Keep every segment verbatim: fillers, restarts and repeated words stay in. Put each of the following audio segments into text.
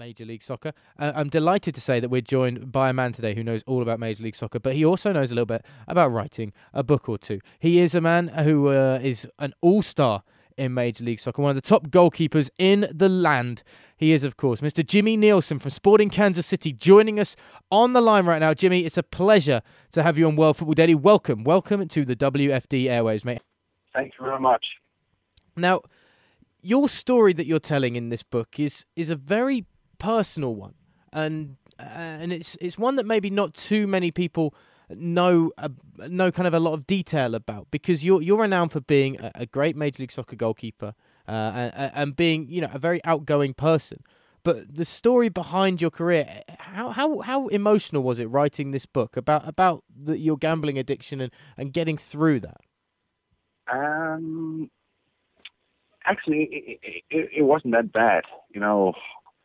Major League Soccer. Uh, I'm delighted to say that we're joined by a man today who knows all about Major League Soccer, but he also knows a little bit about writing a book or two. He is a man who uh, is an all-star in Major League Soccer, one of the top goalkeepers in the land. He is, of course, Mister Jimmy Nielsen from Sporting Kansas City, joining us on the line right now. Jimmy, it's a pleasure to have you on World Football Daily. Welcome. Welcome to the W F D airwaves, mate. Thank you very much. Now, your story that you're telling in this book is is a very personal one, and uh, and it's it's one that maybe not too many people know uh, know kind of a lot of detail about, because you're you're renowned for being a, a great Major League Soccer goalkeeper uh, and, and being, you know, a very outgoing person. But the story behind your career, how how how emotional was it writing this book about about the, your gambling addiction and, and getting through that? Um, actually, it, it, it wasn't that bad. You know,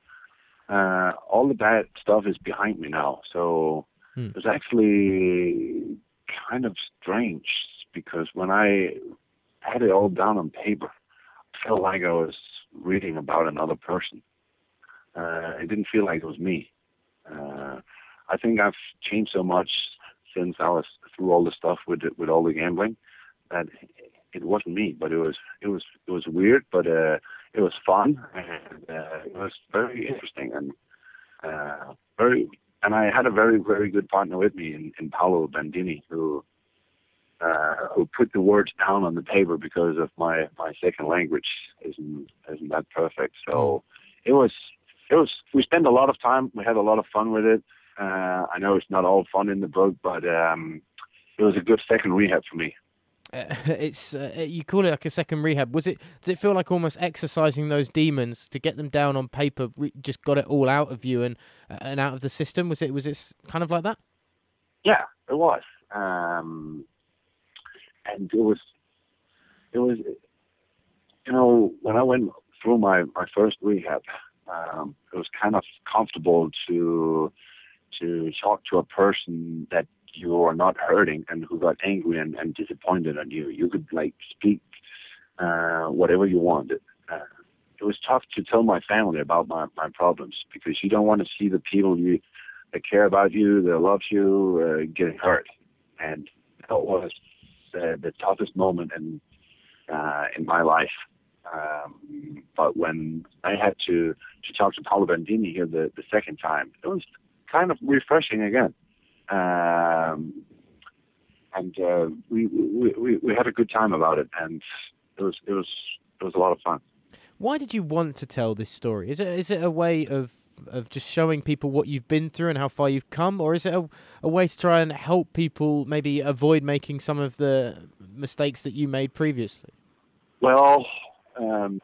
uh, all the bad stuff is behind me now. So Hmm. it was actually kind of strange, because when I had it all down on paper, I felt like I was reading about another person. Uh, it didn't feel like it was me. Uh, I think I've changed so much since I was through all the stuff with with all the gambling, that it wasn't me. But it was it was it was weird, but uh, it was fun, and uh, it was very interesting, and uh, very. And I had a very very good partner with me in, in Paolo Bandini, who uh, who put the words down on the paper, because of my, my second language isn't isn't that perfect. So it was it was we spent a lot of time. We had a lot of fun with it. Uh, I know it's not all fun in the book, but um, it was a good second rehab for me. Uh, it's uh, you call it like a second rehab. Was it? Did it feel like almost exercising those demons to get them down on paper? Re- just got it all out of you and and out of the system. Was it? Was it kind of like that? Yeah, it was. Um, and it was it was you know, when I went through my, my first rehab, um, it was kind of comfortable to to talk to a person that you are not hurting and who got angry and, and disappointed on you. You could like speak uh, whatever you wanted. Uh, it was tough to tell my family about my, my problems, because you don't want to see the people you that care about you, that love you, uh, getting hurt. And that was the, the toughest moment in uh, in my life. Um, but when I had to, to talk to Paolo Bandini here the, the second time, it was kind of refreshing again. Um, and uh, we, we, we, we had a good time about it, and it was, it was, it was a lot of fun. Why did you want to tell this story? Is it is it a way of of just showing people what you've been through and how far you've come, or is it a, a way to try and help people maybe avoid making some of the mistakes that you made previously? Well, um,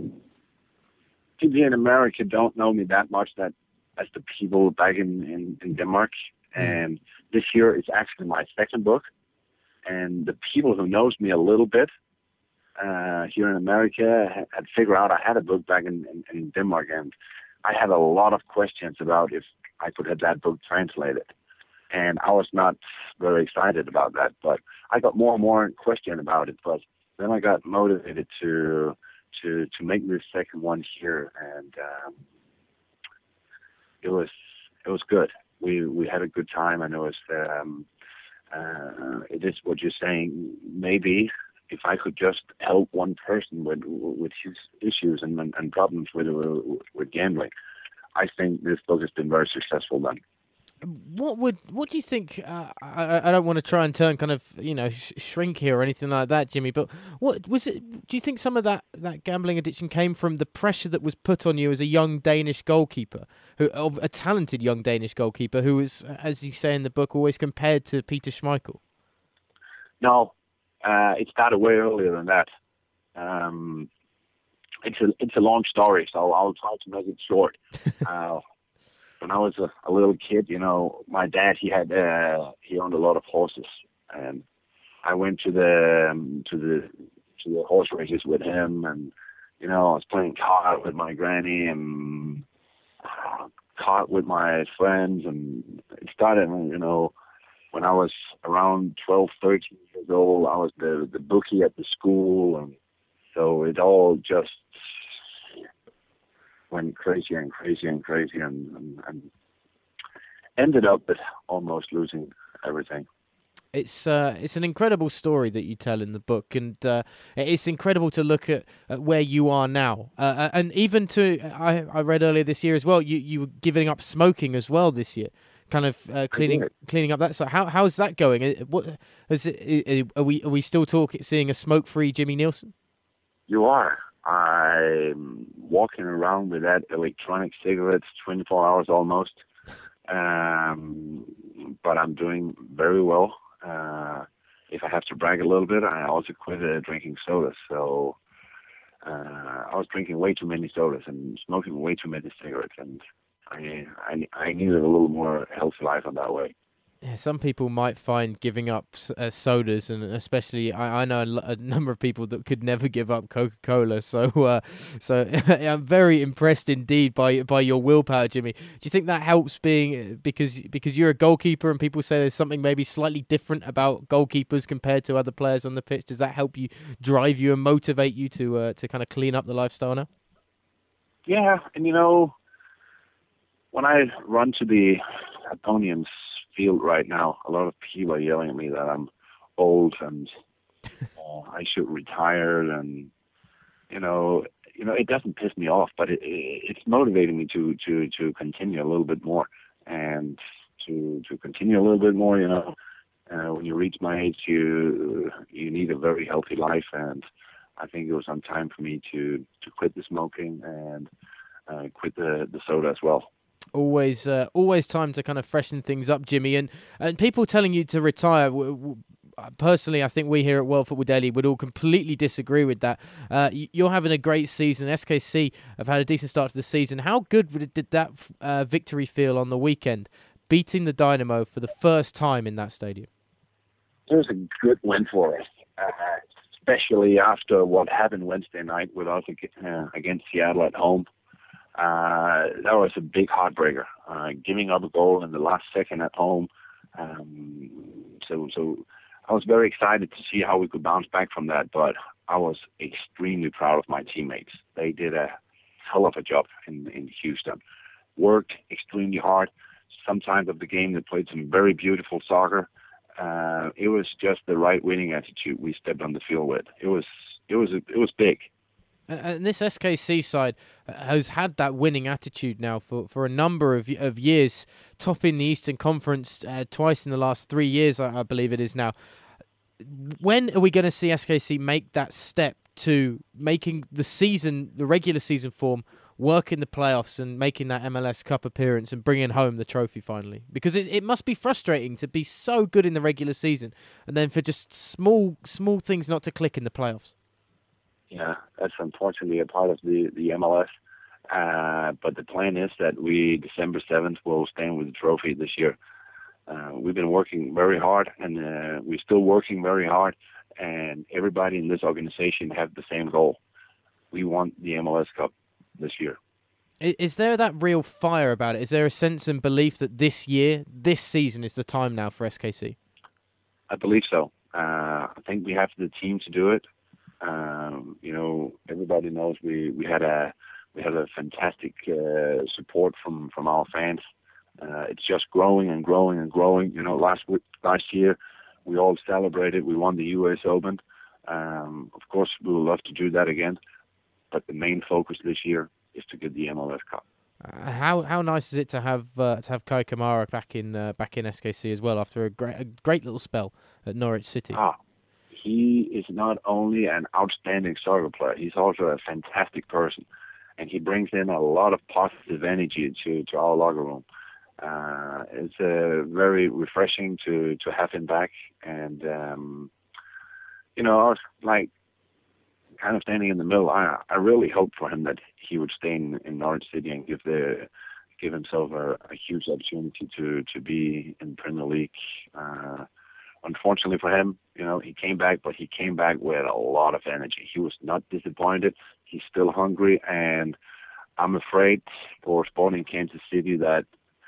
people in America don't know me that much that as the people back in, in, in Denmark. Mm. And this year it's actually my second book. And the people who knows me a little bit uh, here in America had, had figured out I had a book back in, in, in Denmark. And I had a lot of questions about if I could have that book translated. And I was not very excited about that. But I got more and more question about it. But then I got motivated to to to make this second one here, and um, it was it was good. We we had a good time, and it was um, uh, it is what you're saying. Maybe if I could just help one person with with his issues and and problems with with gambling, I think this book has been very successful then. What would what do you think? Uh, I I don't want to try and turn kind of, you know, sh- shrink here or anything like that, Jimmy. But what was it? Do you think some of that, that gambling addiction came from the pressure that was put on you as a young Danish goalkeeper, who of a talented young Danish goalkeeper who was, as you say in the book, always compared to Peter Schmeichel? No, uh, it started way earlier than that. Um, it's a it's a long story, so I'll try to make it short. Uh, when I was a, a little kid, you know, my dad he had uh, he owned a lot of horses, and I went to the um, to the to the horse races with him, and you know, I was playing card with my granny and uh, card with my friends, and it started, you know, when I was around twelve, thirteen years old. I was the the bookie at the school, and so it all just went crazier and crazier and crazier, and, and, and ended up with almost losing everything. It's uh, it's an incredible story that you tell in the book, and uh, it's incredible to look at, at where you are now, uh, and even to I, I read earlier this year as well. You you were giving up smoking as well this year, kind of uh, cleaning cleaning up that. So how how's that going? What is it? Are we are we still talking seeing a smoke free Jimmy Nielsen? You are. I'm walking around with that electronic cigarettes twenty-four hours almost, um, but I'm doing very well. Uh, if I have to brag a little bit, I also quit uh, drinking sodas. So uh, I was drinking way too many sodas and smoking way too many cigarettes, and I, I, I needed a little more healthy life on that way. Yeah, some people might find giving up uh, sodas, and especially I, I know a, l- a number of people that could never give up Coca-Cola. So, uh, so I'm very impressed indeed by by your willpower, Jimmy. Do you think that helps being because because you're a goalkeeper, and people say there's something maybe slightly different about goalkeepers compared to other players on the pitch? Does that help you, drive you, and motivate you to uh, to kind of clean up the lifestyle now? Yeah, and you know, when I run to the opponent's field right now, a lot of people are yelling at me that I'm old and uh, I should retire, and you know, you know, it doesn't piss me off, but it, it, it's motivating me to to to continue a little bit more and to to continue a little bit more. You know, uh, when you reach my age, you you need a very healthy life, and I think it was on time for me to to quit the smoking and uh, quit the the soda as well. Always, uh, always time to kind of freshen things up, Jimmy. And and people telling you to retire. W- w- personally, I think we here at World Football Daily would all completely disagree with that. Uh, you're having a great season. S K C have had a decent start to the season. How good did that uh, victory feel on the weekend, beating the Dynamo for the first time in that stadium? It was a good win for us, uh, especially after what happened Wednesday night with us uh, against Seattle at home. Uh, that was a big heartbreaker, uh, giving up a goal in the last second at home. Um, so, so I was very excited to see how we could bounce back from that, but I was extremely proud of my teammates. They did a hell of a job in, in Houston. Worked extremely hard. Sometimes of the game, they played some very beautiful soccer. Uh, it was just the right winning attitude we stepped on the field with. It was, it was, it was big. And this S K C side has had that winning attitude now for, for a number of of years, topping the Eastern Conference uh, twice in the last three years, I, I believe it is now. When are we going to see S K C make that step to making the season, the regular season form, work in the playoffs and making that M L S Cup appearance and bringing home the trophy finally? Because it, it must be frustrating to be so good in the regular season and then for just small small things not to click in the playoffs. Yeah, that's unfortunately a part of the, the M L S. Uh, but the plan is that we, December seventh, will stand with the trophy this year. Uh, we've been working very hard, and uh, we're still working very hard, and everybody in this organization have the same goal. We want the M L S Cup this year. Is there that real fire about it? Is there a sense and belief that this year, this season is the time now for S K C? I believe so. Uh, I think we have the team to do it. Um, you know, everybody knows we, we had a we had a fantastic uh, support from, from our fans. Uh, it's just growing and growing and growing. You know, last week, last year we all celebrated. We won the U S Open. Um, of course, we would love to do that again. But the main focus this year is to get the M L S Cup. Uh, how how nice is it to have uh, to have Kai Kamara back in uh, back in S K C as well after a great a great little spell at Norwich City? Ah. He is not only an outstanding soccer player, he's also a fantastic person. And he brings in a lot of positive energy to, to our locker room. Uh, it's uh, very refreshing to, to have him back. And, um, you know, I was like kind of standing in the middle. I, I really hoped for him that he would stay in, in Norwich City and give the give himself a, a huge opportunity to, to be in Premier League. Uh, Unfortunately for him, you know, he came back, but he came back with a lot of energy. He was not disappointed. He's still hungry, and I'm afraid for Sporting Kansas City that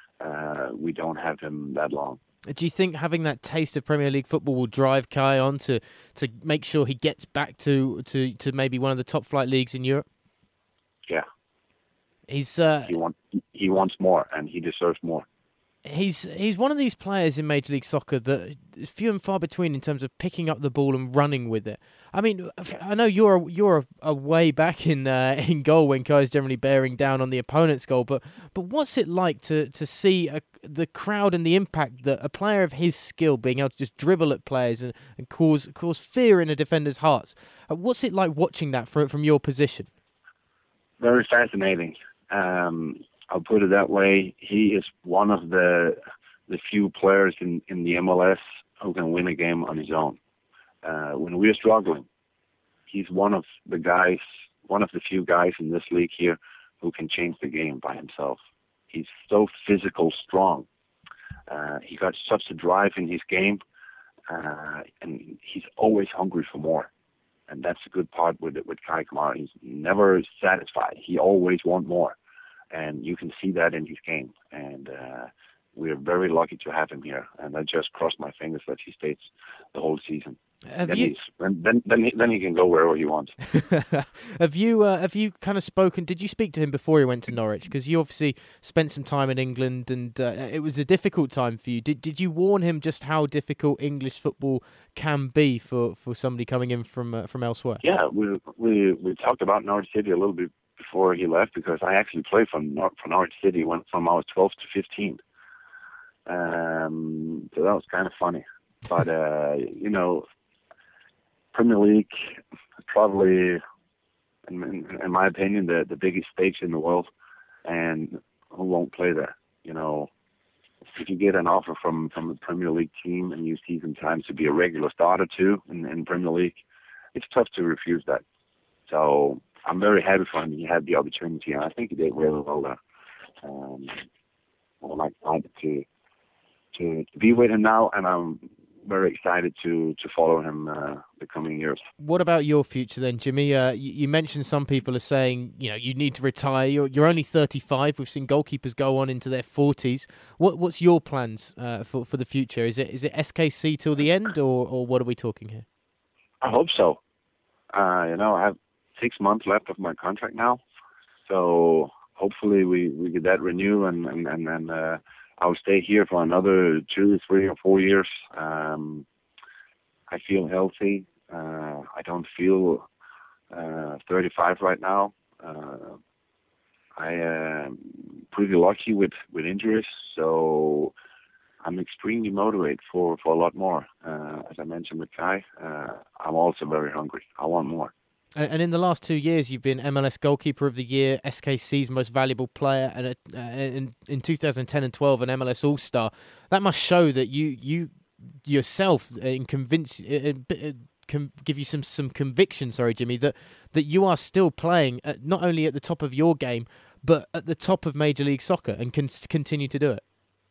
uh, we don't have him that long. Do you think having that taste of Premier League football will drive Kai on to, to make sure he gets back to, to, to maybe one of the top flight leagues in Europe? Yeah. He's uh, He wants he wants more, and he deserves more. he's he's one of these players in Major League Soccer that is few and far between in terms of picking up the ball and running with it. I mean, Yeah. I know you're you're a, a way back in uh, in goal when guys generally bearing down on the opponent's goal, but but what's it like to to see a, the crowd and the impact that a player of his skill being able to just dribble at players and, and cause cause fear in a defender's hearts? Uh, what's it like watching that from from your position? Very fascinating. Um, I'll put it that way. He is one of the the few players in, in the M L S who can win a game on his own. Uh, when we're struggling, he's one of the guys, one of the few guys in this league here who can change the game by himself. He's so physical strong. Uh, he got such a drive in his game, uh, and he's always hungry for more. And that's a good part with with Kai Kamara. He's never satisfied. He always wants more, and you can see that in his game. And uh, we're very lucky to have him here. And I just cross my fingers that he stays the whole season. Have Then you he's then then then he, then he can go wherever he wants. have you uh, have you kind of spoken? Did you speak to him before he went to Norwich? Because you obviously spent some time in England, and uh, it was a difficult time for you. Did did you warn him just how difficult English football can be for, for somebody coming in from uh, from elsewhere? Yeah, we we we talked about Norwich City a little bit before he left, because I actually played for Nor- for Norwich City when from I was twelve to fifteen. Um, so that was kind of funny, but uh, you know. Premier League is probably, in, in, in my opinion, the, the biggest stage in the world, and who won't play there? You know, if you get an offer from, from a Premier League team and you see sometimes to be a regular starter too in, in Premier League, it's tough to refuse that. So I'm very happy for him. He had the opportunity, and I think he did really well there. Um, I'm excited to, to to be with him now, and I'm very excited to to follow him uh, the coming years. What about your future then, Jimmy? Uh, you, you mentioned some people are saying, you know, you need to retire. You're, you're only thirty-five. We've seen goalkeepers go on into their forties. What what's your plans uh, for for the future? Is it is it S K C till the end, or or what are we talking here? I hope so. Uh, you know, I have six months left of my contract now, so hopefully we, we get that renew, and and and, and uh, I'll stay here for another two, three, or four years. Um, I feel healthy. Uh, I don't feel uh, thirty-five right now. Uh, I am pretty lucky with, with injuries, so I'm extremely motivated for, for a lot more. Uh, as I mentioned with Kai, uh, I'm also very hungry. I want more. And, and in the last two years, you've been M L S Goalkeeper of the Year, S K C's Most Valuable Player, and a, uh, in in two thousand ten and twelve, an M L S All Star. That must show that you you yourself uh, and convince uh, uh, can give you some some conviction. Sorry, Jimmy, that that you are still playing at, not only at the top of your game, but at the top of Major League Soccer, and can continue to do it.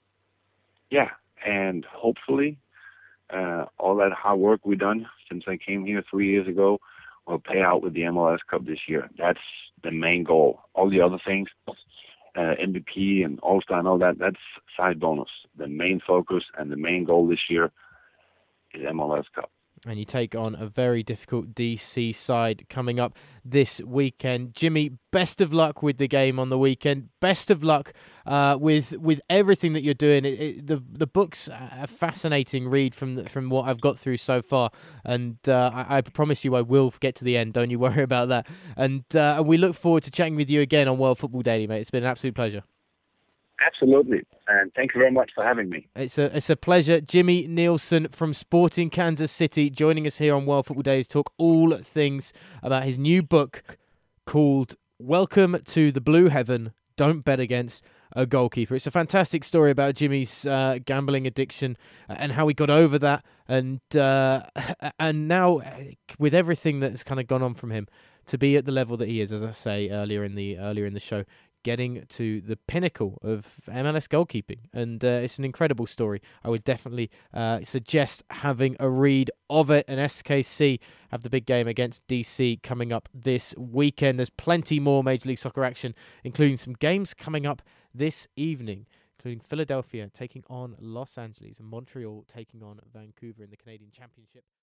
Yeah, and hopefully uh, all that hard work we've done since I came here three years ago will pay out with the M L S Cup this year. That's the main goal. All the other things, uh, M V P and All-Star and all that, that's side bonus. The main focus and the main goal this year is M L S Cup. And you take on a very difficult D C side coming up this weekend. Jimmy, best of luck with the game on the weekend. Best of luck uh, with with everything that you're doing. It, it, the the book's a fascinating read from the, from what I've got through so far, and uh, I, I promise you I will get to the end. Don't you worry about that. And uh, we look forward to chatting with you again on World Football Daily, mate. It's been an absolute pleasure. Absolutely, and thank you very much for having me. It's a it's a pleasure. Jimmy Nielsen from Sporting Kansas City joining us here on World Football Daily to talk all things about his new book called Welcome to the Blue Heaven, Don't Bet Against a Goalkeeper. It's a fantastic story about Jimmy's uh, gambling addiction and how he got over that, and uh, and now with everything that's kind of gone on from him to be at the level that he is, as I say earlier in the earlier in the show, getting to the pinnacle of M L S goalkeeping. And uh, it's an incredible story. I would definitely uh, suggest having a read of it. And S K C have the big game against D C coming up this weekend. There's plenty more Major League Soccer action, including some games coming up this evening, including Philadelphia taking on Los Angeles and Montreal taking on Vancouver in the Canadian Championship.